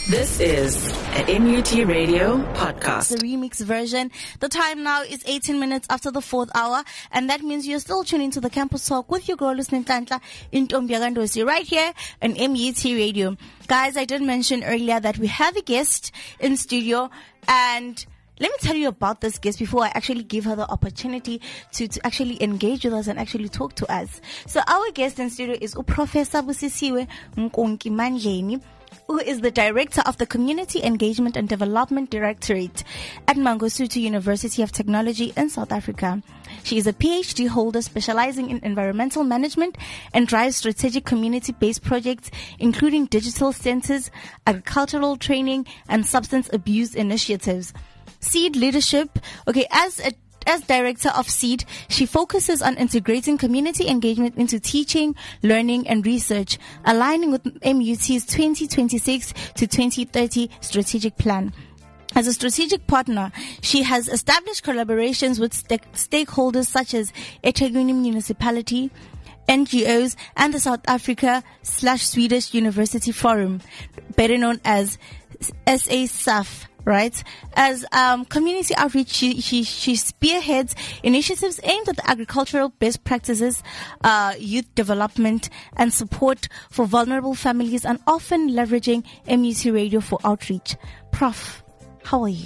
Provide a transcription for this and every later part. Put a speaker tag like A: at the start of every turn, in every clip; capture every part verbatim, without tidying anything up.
A: This is an M U T Radio podcast.
B: The remix version. The time now is eighteen minutes after the fourth hour, and that means you're still tuning to the Campus Talk with your girl, Nhlanhla Ntombiagandosi, right here on M U T Radio. Guys, I did mention earlier that we have a guest in studio, and let me tell you about this guest before I actually give her the opportunity to, to actually engage with us and actually talk to us. So our guest in studio is Professor Busisiwe Nkonki Mandleni, who is the Director of the Community Engagement and Development Directorate at Mangosuthu University of Technology in South Africa. She is a P H D holder specializing in environmental management and drives strategic community-based projects, including digital centers, agricultural training, and substance abuse initiatives. Seed leadership. Okay, as a As director of SEED, she focuses on integrating community engagement into teaching, learning, and research, aligning with M U T's twenty twenty-six to twenty thirty strategic plan. As a strategic partner, she has established collaborations with st- stakeholders such as eThekwini Municipality, N G Os, and the South Africa slash Swedish University Forum, better known as S A S A F. Right? As um, community outreach, she, she, she spearheads initiatives aimed at the agricultural best practices, uh, youth development, and support for vulnerable families, and often leveraging M U T Radio for outreach. Prof, how are you?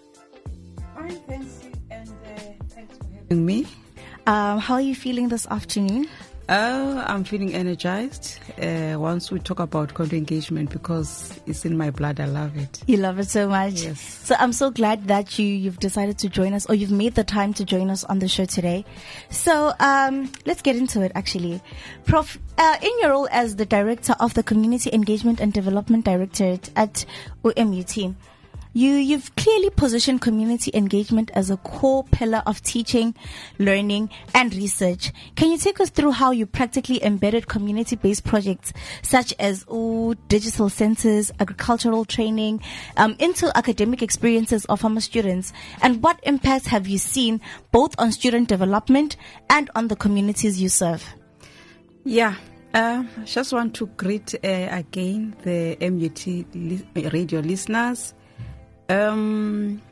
C: Fine, thanks, and uh, thanks for having me.
B: Um, how are you feeling this afternoon?
C: Uh, I'm feeling energized uh, once we talk about community engagement because it's in my blood. I love it.
B: You love it so much.
C: Yes.
B: So I'm so glad that you, you've decided to join us, or you've made the time to join us on the show today. So um, let's get into it, actually. Prof, uh, in your role as the Director of the Community Engagement and Development Directorate at M U T, You, you've clearly positioned community engagement as a core pillar of teaching, learning, and research. Can you take us through how you practically embedded community-based projects such as ooh, digital centers, agricultural training, um, into academic experiences of former students? And what impacts have you seen both on student development and on the communities you serve?
C: Yeah. Uh, I just want to greet uh, again the M U T li- radio listeners. Um,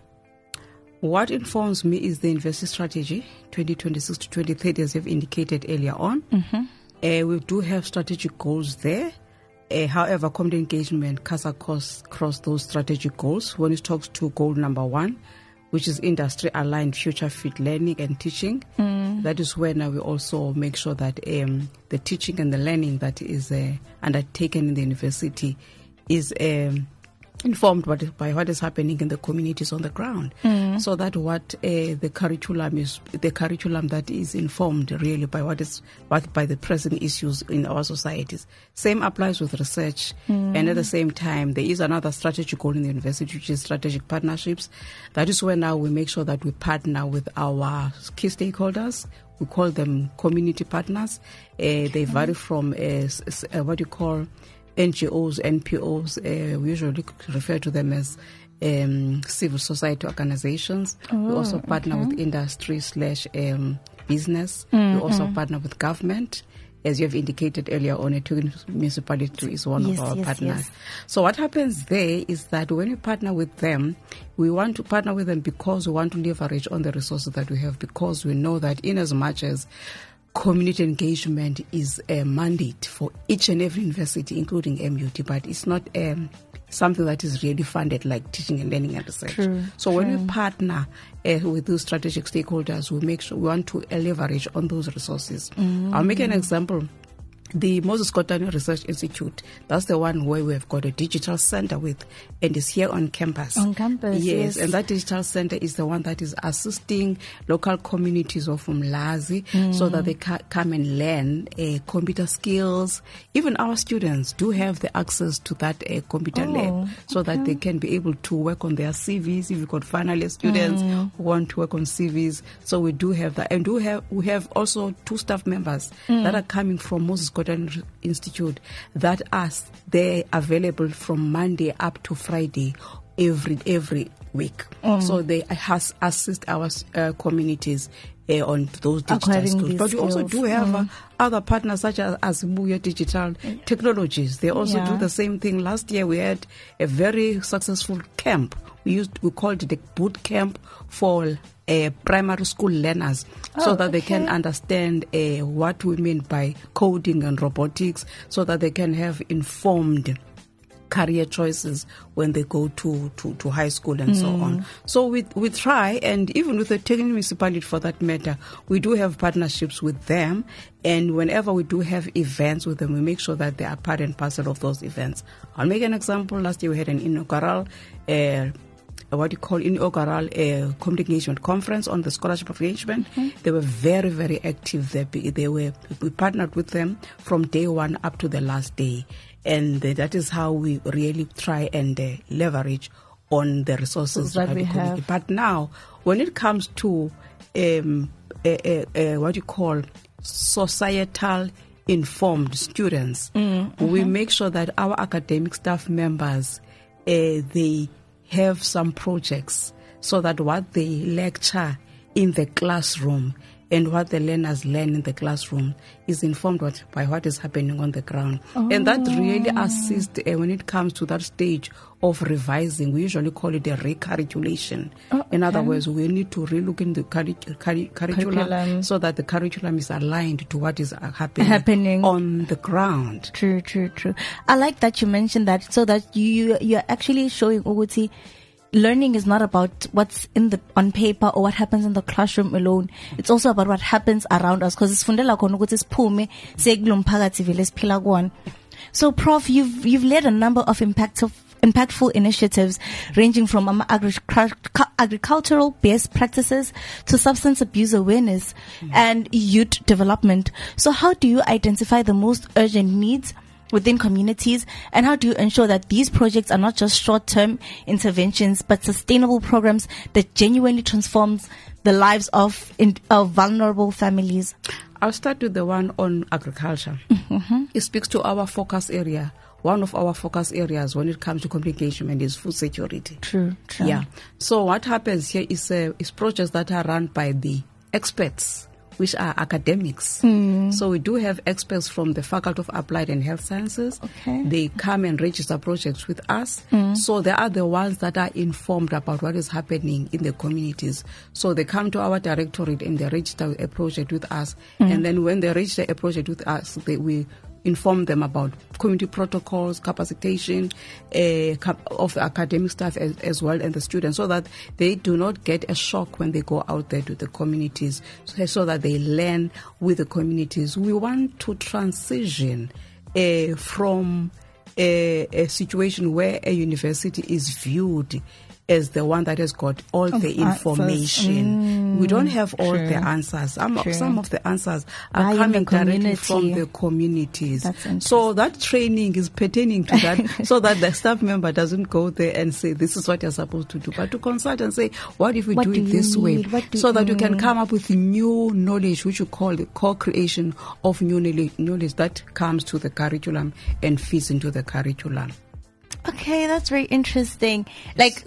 C: what informs me is the university strategy twenty twenty-six to twenty thirty, as you've indicated earlier on. Mm-hmm. Uh, we do have strategic goals there. Uh, however, community engagement cuts across, across those strategic goals when it talks to goal number one, which is industry-aligned future-fit learning and teaching. Mm. That is where now we also make sure that um, the teaching and the learning that is uh, undertaken in the university is Um, informed by what is happening in the communities on the ground, mm. so that what uh, the curriculum is, the curriculum that is informed really by what is what by the present issues in our societies. Same applies with research, mm. and at the same time there is another strategic goal in the university, which is strategic partnerships. That is where now we make sure that we partner with our key stakeholders. We call them community partners. Uh, they vary from uh, uh, what you call N G Os, N P Os, uh, we usually refer to them as um, civil society organizations. Oh, we also partner okay. with industry slash um, business. Mm-hmm. We also partner with government. As you have indicated earlier on, eThekwini Municipality is one yes, of our yes, partners. Yes. So what happens there is that when we partner with them, we want to partner with them because we want to leverage on the resources that we have, because we know that in as much as community engagement is a mandate for each and every university, including M U T, but it's not um, something that is really funded like teaching and learning and research. True, so true. When we partner uh, with those strategic stakeholders, we make sure we want to leverage on those resources. Mm. I'll make an example. The Moses Kotane Research Institute, that's the one where we have got a digital center with, and is here on campus.
B: On campus, yes.
C: Yes, and that digital center is the one that is assisting local communities of Umlazi mm. so that they ca- come and learn uh, computer skills. Even our students do have the access to that uh, computer oh, lab so okay. that they can be able to work on their C Vs. If you've got final year students mm. who want to work on C Vs, so we do have that. And do have we have also two staff members mm. that are coming from Moses Kotane Institute that are there available from Monday up to Friday every every week. Mm. So they has assist our uh, communities uh, on those digital
B: Acquiring
C: skills.
B: these
C: But you also
B: skills.
C: do have
B: Mm.
C: uh, other partners such as Azibuya Digital Technologies. They also
B: Yeah.
C: do the same thing. Last year we had a very successful camp. We used we called it the boot camp for uh, primary school learners, so
B: Oh,
C: that they can
B: okay.
C: understand uh, what we mean by coding and robotics, so that they can have informed career choices when they go to, to, to high school and so on. So we we try, and even with the Tegel municipality for that matter, we do have partnerships with them, and whenever we do have events with them, we make sure that they are part and parcel of those events. I'll make an example. Last year we had an inaugural uh, what you call inaugural uh, community engagement conference on the scholarship of engagement. Mm-hmm. They were very, very active there. They were, we partnered with them from day one up to the last day. And uh, that is how we really try and uh, leverage on the resources
B: that we have.
C: But now, when it comes to um, uh, uh, uh, what you call societal informed students, mm-hmm. we make sure that our academic staff members, uh, they have some projects, so that what they lecture in the classroom and what the learners learn in the classroom is informed what, by what is happening on the ground. Oh. And that really assists uh, when it comes to that stage of revising. We usually call it a recurriculation. Oh, okay. In other words, we need to relook in the curri- curri- curriculum, curriculum so that the curriculum is aligned to what is happening,
B: happening
C: on the ground.
B: True, true, true. I like that you mentioned that, so that you you're actually showing Uguti, learning is not about what's in the on paper or what happens in the classroom alone. It's also about what happens around us, because it's fundela khona ukuthi siphume sekulo mphakathi vele siphila kuwona. So Prof, you've you've led a number of impactful impactful initiatives ranging from um, agri- agricultural best practices to substance abuse awareness mm-hmm. and youth development. So how do you identify the most urgent needs within communities, and how do you ensure that these projects are not just short-term interventions but sustainable programs that genuinely transforms the lives of, in, of vulnerable families?
C: I'll start with the one on agriculture. Mm-hmm. It speaks to our focus area. One of our focus areas when it comes to community engagement is food security.
B: True, true.
C: Yeah. So what happens here is, uh, is projects that are run by the experts, which are academics. Mm. So we do have experts from the Faculty of Applied and Health Sciences.
B: Okay.
C: They come and register projects with us. Mm. So they are the ones that are informed about what is happening in the communities. So they come to our directorate and they register a project with us. Mm. And then when they register a project with us, they, we inform them about community protocols, capacitation uh, of the academic staff as, as well, and the students, so that they do not get a shock when they go out there to the communities, so, so that they learn with the communities. We want to transition uh, from a, a situation where a university is viewed as the one that has got all of the information. Mm, we don't have all true. the answers. Some, some of the answers are Why coming directly from the communities. So that training is pertaining to that, so that the staff member doesn't go there and say, this is what you're supposed to do, but to consult and say, what if we what do it do this way? So that you can come up with new knowledge, which you call the co-creation of new knowledge that comes to the curriculum and fits into the curriculum.
B: Okay, that's very interesting. Like,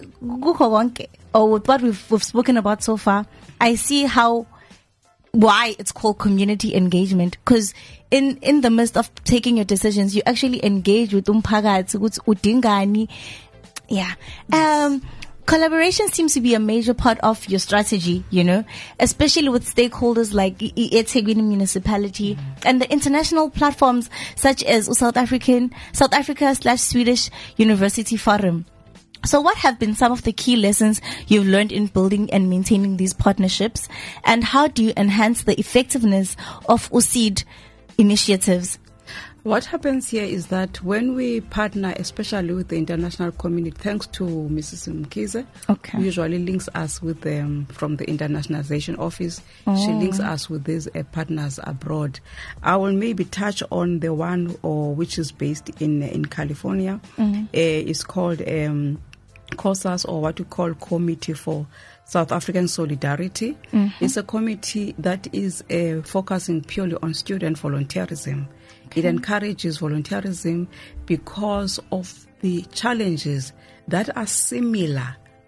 B: or with what we've, we've spoken about so far, I see how, why it's called community engagement. Because in, in the midst of taking your decisions, you actually engage with umphakathi, with udingani. Yeah. Um, collaboration seems to be a major part of your strategy, you know, especially with stakeholders like eThekwini municipality mm-hmm. and the international platforms such as South African, South Africa slash Swedish University Forum. So what have been some of the key lessons you've learned in building and maintaining these partnerships? And how do you enhance the effectiveness of U S I D initiatives?
C: What happens here is that when we partner, especially with the international community, thanks to Missus Mkize,
B: okay.
C: who usually links us with them from the internationalization office. Oh. She links us with these uh, partners abroad. I will maybe touch on the one or which is based in in California. Mm-hmm. Uh, it's called um, COSAS, or what we call Committee for South African Solidarity. Mm-hmm. It's a committee that is uh, focusing purely on student volunteerism. It encourages volunteerism because of the challenges that are similar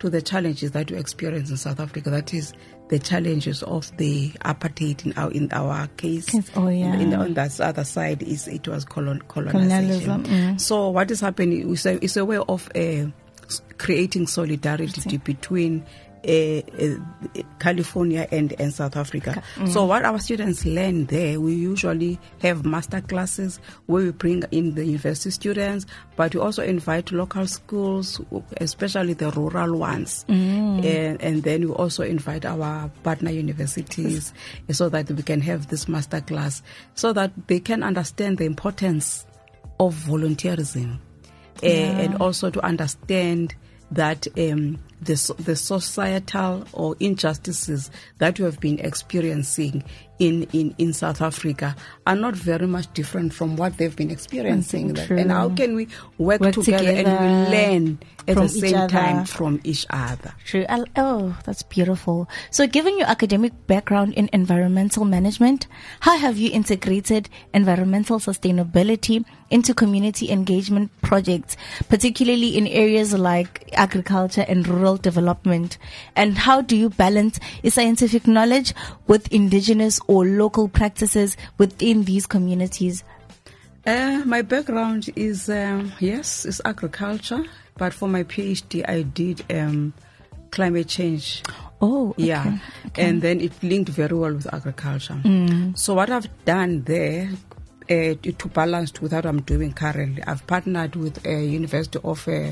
C: to the challenges that we experience in South Africa. That is the challenges of the apartheid in our in our case.
B: Oh yeah.
C: In the, on that other side is it was colon, colonization.
B: Colonialism. Mm.
C: So what is happening is a, is a way of uh, creating solidarity between Uh, uh, California and, and South Africa. Mm. So what our students learn there, we usually have master classes where we bring in the university students, but we also invite local schools, especially the rural ones. Mm. And, and then we also invite our partner universities so that we can have this master class so that they can understand the importance of volunteerism. Yeah. uh, and also to understand that um, the, the societal or injustices that we have been experiencing in, in, in South Africa are not very much different from what they've been experiencing.
B: True.
C: And how can we work,
B: work
C: together,
B: together
C: and we learn at
B: from
C: the same
B: other.
C: time from each other?
B: True. Oh, that's beautiful. So given your academic background in environmental management, how have you integrated environmental sustainability into community engagement projects, particularly in areas like agriculture and rural development? And how do you balance scientific knowledge with indigenous or local practices within these communities?
C: Uh, my background is, um, yes, is agriculture, but for my PhD I did um, climate change.
B: Oh, okay.
C: Yeah.
B: Okay.
C: And then it linked very well with agriculture.
B: Mm.
C: So what I've done there, uh, to balance with what I'm doing currently, I've partnered with a University of uh,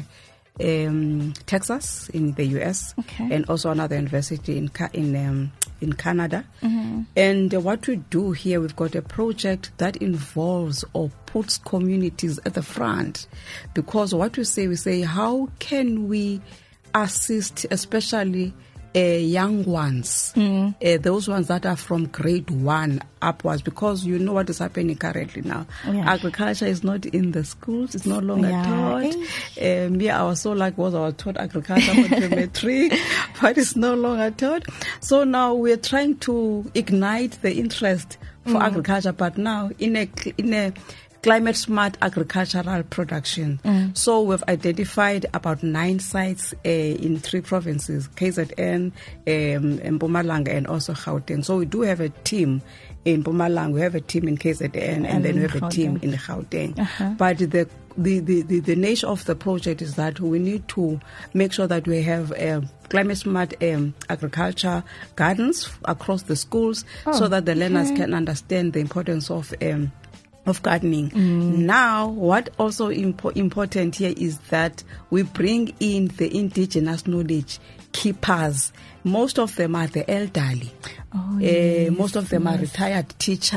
C: um, Texas in the U S,
B: okay.
C: and also another university in in um, in Canada.
B: Mm-hmm.
C: And uh, what we do here, we've got a project that involves or puts communities at the front, because what we say, we say, how can we assist, especially uh, young ones, mm. uh, those ones that are from grade one upwards, because you know what is happening currently now. Yeah. Agriculture is not in the schools, it's no longer yeah. taught. Uh, me, I was so like, was I was taught agriculture for the matric, but it's no longer taught. So now we're trying to ignite the interest for mm. agriculture, but now in a in a climate smart agricultural production. Mm. So we've identified about nine sites uh, in three provinces, K Z N, um, Mpumalanga, and also Gauteng. So we do have a team in Mpumalanga, we have a team in K Z N, and, and then we have Gauteng. a team in Gauteng. Uh-huh. But the The, the, the, the nature of the project is that we need to make sure that we have um, climate smart um, agriculture gardens across the schools, oh, so that the learners okay. can understand the importance of um, of gardening. Mm. Now, what also impo- important here is that we bring in the indigenous knowledge keepers. Most of them are the elderly. Oh, yes, uh, most of them yes. are retired teachers,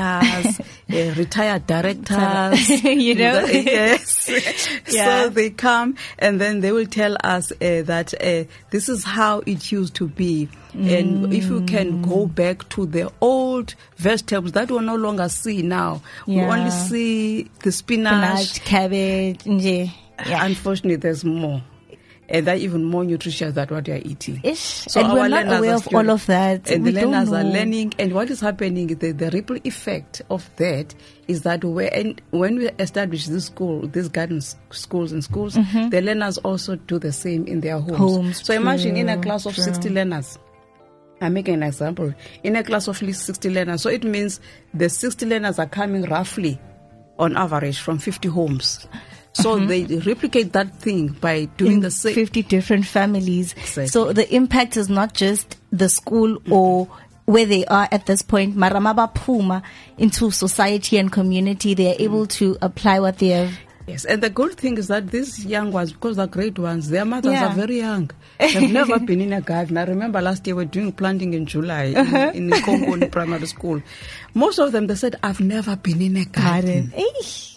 C: uh, retired directors.
B: You know?
C: The, yes. Yeah. So they come and then they will tell us uh, that uh, this is how it used to be. Mm. And if you can go back to the old vegetables that we no longer see now, yeah. we only see the spinach,
B: spinach cabbage. Yeah.
C: Unfortunately, there's more. And they're even more nutritious than what you're eating.
B: Ish. So and we're not aware of all of that.
C: And
B: we
C: the learners are learning. And what is happening, the, the ripple effect of that is that when, when we establish this school, these garden schools and schools, mm-hmm. the learners also do the same in their homes. homes so true, imagine in a class of true. sixty learners. I'm making an example. In a class of sixty learners. So it means the sixty learners are coming roughly on average from fifty homes. So mm-hmm. they replicate that thing by doing
B: in
C: the same.
B: fifty different families.
C: Exactly.
B: So the impact is not just the school mm-hmm. or where they are at this point. Maramaba Puma into society and community. They are mm-hmm. able to apply what they have.
C: Yes, and the good thing is that these young ones, because they're great ones, their mothers yeah. are very young. They've never been in a garden. I remember last year we were doing planting in July uh-huh. in, in Congo primary school. Most of them, they said, I've never been in a garden. garden.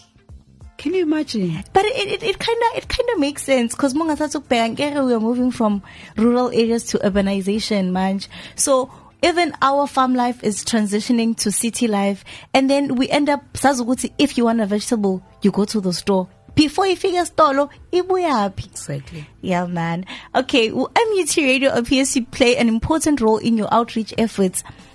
C: Can you imagine?
B: But it it kind of it kind of makes sense, because we are moving from rural areas to urbanization, man. So even our farm life is transitioning to city life, and then we end up, if you want a vegetable, you go to the store. Before you figure stolo,
C: exactly.
B: Yeah, man. Okay, well, M U T Radio appears to play an important role in your outreach efforts.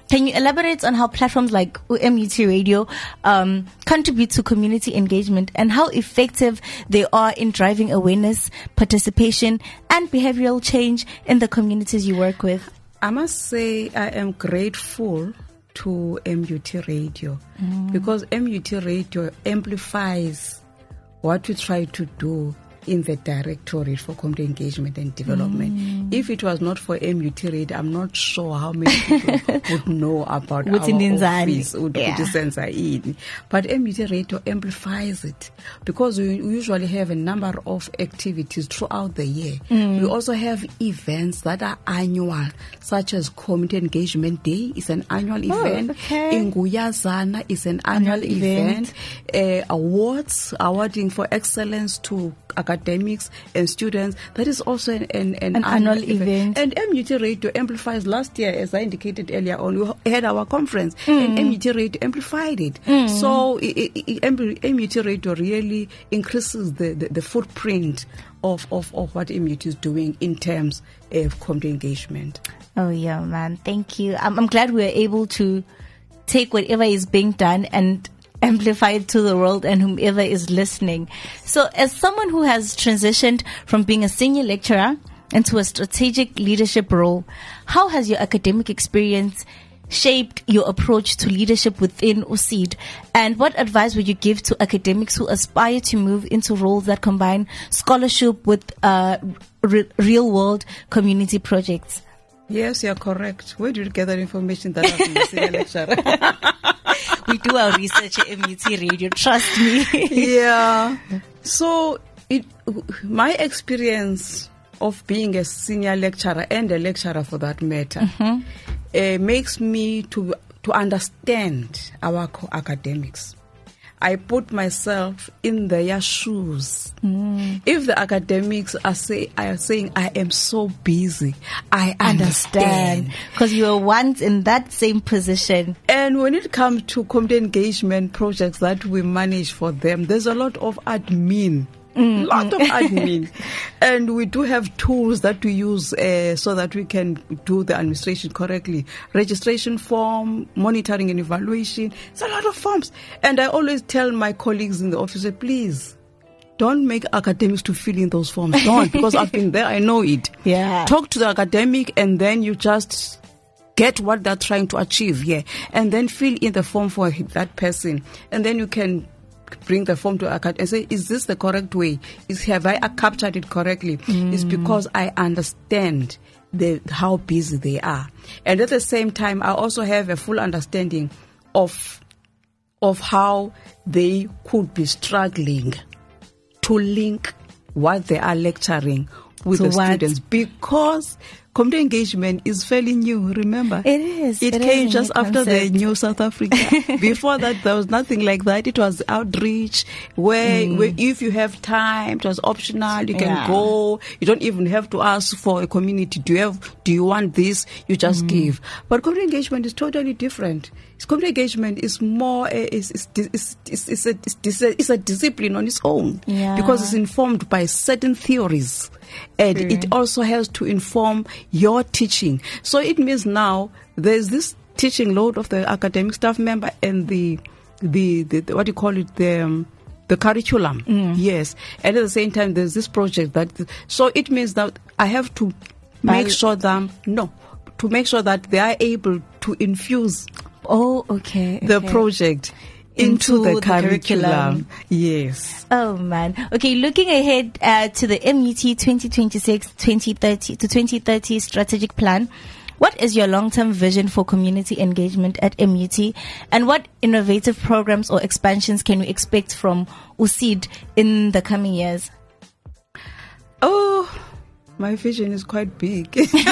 B: Can you elaborate on how platforms like M U T Radio um, contribute to community engagement and how effective they are in driving awareness, participation, and behavioral change in the communities you work with?
C: I must say I am grateful to M U T Radio mm. because M U T Radio amplifies what we try to do in the Directorate for Community Engagement and Development. Mm. If it was not for M U T Radio, I'm not sure how many people would know about our office, would
B: yeah.
C: in. But M U T Radio amplifies it because we usually have a number of activities throughout the year. Mm. We also have events that are annual, such as Community Engagement Day is an annual
B: oh,
C: event.
B: Okay.
C: Inguyazana is an annual, annual event. event. Uh, awards, awarding for excellence to academics and students. That is also an, an, an,
B: an annual, annual event. event.
C: And M U T Radio amplifies. Last year, as I indicated earlier on, we had our conference mm. and M U T Radio amplified it. Mm. So it, it, it, M U T Radio really increases the, the, the footprint of, of, of what M U T is doing in terms of community engagement.
B: Oh yeah, man. Thank you. I'm, I'm glad we were able to take whatever is being done and amplify it to the world and whomever is listening. So as someone who has transitioned from being a senior lecturer into a strategic leadership role, how has your academic experience shaped your approach to leadership within U S I D? And what advice would you give to academics who aspire to move into roles that combine scholarship with uh, re- real-world community projects?
C: Yes, you're correct. Where did you get that information that I've been a senior lecturer?
B: We do our research at M U T Radio, trust me.
C: Yeah. So it, my experience of being a senior lecturer and a lecturer for that matter mm-hmm. uh, makes me to to understand our academics. I put myself in their shoes. Mm. If the academics are, say, are saying, I am so busy, I understand.
B: Because you were once in that same position.
C: And when it comes to community engagement projects that we manage for them, there's a lot of admin. Mm, lot of admin. And we do have tools that we use uh, so that we can do the administration correctly. Registration form, monitoring and evaluation. It's a lot of forms. And I always tell my colleagues in the office, please, don't make academics to fill in those forms. Don't, because I've been there, I know it.
B: Yeah.
C: Talk to the academic and then you just get what they're trying to achieve, yeah. And then fill in the form for that person. And then you can bring the form to academic and say, is this the correct way? Is have I captured it correctly? Mm. It's because I understand the how busy they are. And at the same time, I also have a full understanding of of how they could be struggling to link what they are lecturing with
B: so
C: the
B: what?
C: students, because community engagement is fairly new, remember?
B: It is.
C: It,
B: it
C: came
B: is
C: just after
B: concept.
C: the New South Africa. Before that, there was nothing like that. It was outreach, where, mm. where if you have time, it was optional. You can
B: yeah.
C: go. You don't even have to ask for a community. Do you have? Do you want this? You just mm. give. But community engagement is totally different. Community engagement is more. Uh, is is is is is a, it's a it's a discipline on its own
B: yeah.
C: because it's informed by certain theories. And mm. it also has to inform your teaching. So it means now there's this teaching load of the academic staff member and the the, the, the what do you call it, the um, the curriculum. Mm. Yes. And at the same time there's this project that so it means that I have to make By, sure that no to make sure that they are able to infuse
B: oh okay, okay.
C: the project Into, into the, the curriculum. curriculum. Yes.
B: Oh man. Okay, looking ahead uh, to the M U T twenty twenty-six to twenty thirty to twenty thirty strategic plan, what is your long-term vision for community engagement at M U T, and what innovative programs or expansions can we expect from U S I D in the coming years?
C: Oh, my vision is quite big.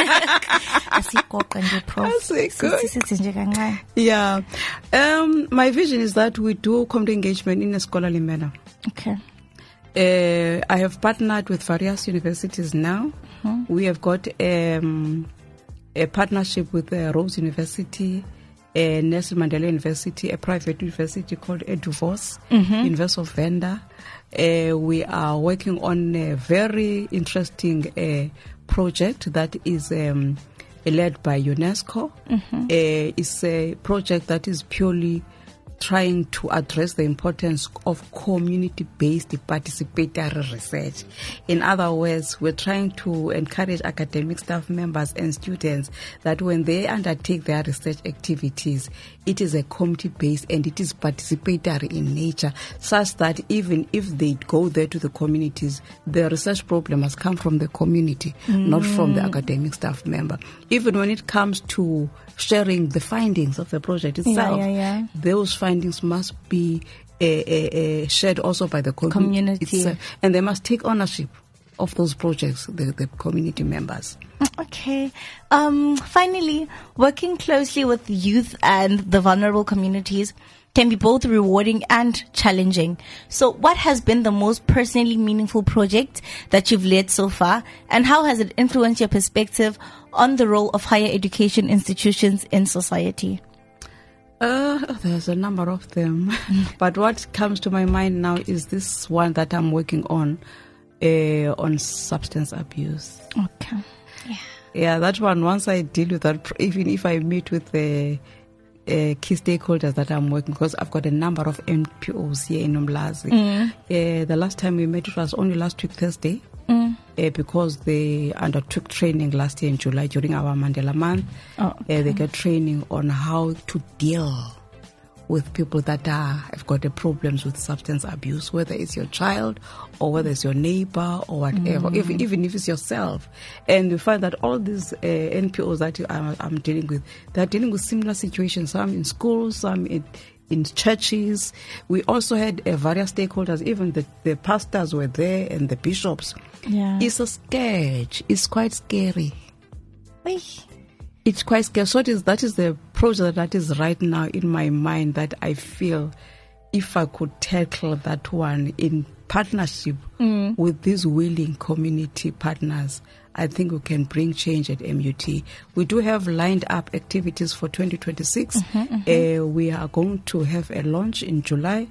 C: Yeah. Um, my vision is that we do community engagement in a scholarly manner.
B: Okay.
C: Uh, I have partnered with various universities now. Mm-hmm. We have got um, a partnership with uh, Rhodes University, uh, Nelson Mandela University, a private university called EduVos, mm-hmm. University of Venda. Uh, we are working on a very interesting uh, project that is um, led by UNESCO. Mm-hmm. Uh, it's a project that is purely trying to address the importance of community-based participatory research. In other words, we're trying to encourage academic staff members and students that when they undertake their research activities, it is a community-based and it is participatory in nature, such that even if they go there to the communities, the research problem has come from the community, mm. not from the academic staff member. Even when it comes to sharing the findings of the project itself,
B: yeah, yeah, yeah.
C: those findings must be uh, uh, uh, shared also by the com-
B: community.
C: itself, and they must take ownership of those projects, the, the community members.
B: Okay. Um, finally, working closely with youth and the vulnerable communities can be both rewarding and challenging. So what has been the most personally meaningful project that you've led so far, and how has it influenced your perspective on the role of higher education institutions in society?
C: Uh, there's a number of them. But what comes to my mind now is this one that I'm working on, uh, on substance abuse.
B: Okay. Yeah.
C: Yeah, that one, once I deal with that, even if I meet with the uh, key stakeholders that I'm working, because I've got a number of N P Os here in Umlazi. Mm. Uh, the last time we met, it was only last week, Thursday, mm. uh, because they undertook training last year in July during our Mandela month. Oh, okay. uh, they get training on how to deal with people that are, have got the problems with substance abuse, whether it's your child or whether it's your neighbor or whatever, mm. even, even if it's yourself. And you find that all these uh, N P Os that I'm, I'm dealing with, they're dealing with similar situations, some in schools, some in, in churches. We also had uh, various stakeholders, even the, the pastors were there and the bishops.
B: Yeah.
C: It's a sketch. It's quite scary.
B: Oy.
C: It's quite scary. So it is, that is the project that is right now in my mind that I feel if I could tackle that one in partnership mm. with these willing community partners, I think we can bring change at M U T. We do have lined up activities for twenty twenty-six. Mm-hmm, mm-hmm. Uh, we are going to have a launch in July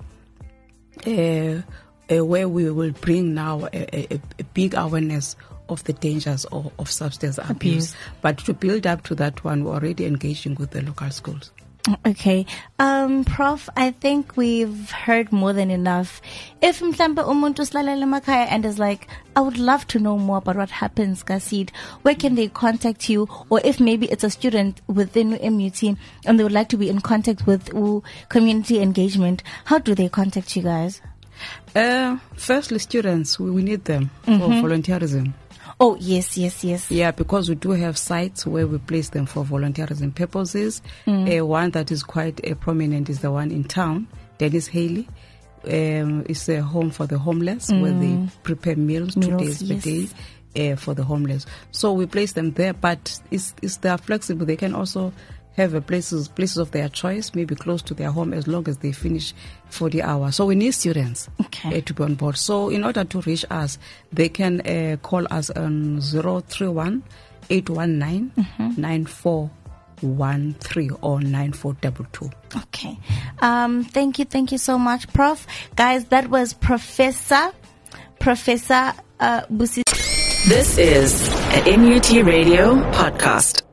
C: uh, uh, where we will bring now a, a, a big awareness of the dangers of, of substance abuse. abuse. But to build up to that one, we're already engaging with the local schools.
B: Okay. Um, Prof, I think we've heard more than enough. If mhlambe umuntu silalele emakhaya and is like, I would love to know more about what happens, Kasid, where can they contact you? Or if maybe it's a student within M U T and they would like to be in contact with uh, community engagement, how do they contact you guys?
C: Uh, firstly, students, we, we need them mm-hmm. for volunteerism.
B: Oh, yes, yes, yes.
C: Yeah, because we do have sites where we place them for volunteerism purposes. Mm. Uh, one that is quite uh, prominent is the one in town, Dennis Haley. Um, it's a home for the homeless mm. where they prepare meals, meals two days yes. per day uh, for the homeless. So we place them there, but it's, it's they are flexible. They can also have a places places of their choice, maybe close to their home, as long as they finish forty hours. So we need students okay. uh, to be on board. So in order to reach us, they can uh, call us on zero three one, eight one nine, nine four one three or nine four two two.
B: Okay. Um, thank you. Thank you so much, Prof. Guys, that was Professor, Professor uh, Busi.
A: This is an M U T Radio podcast.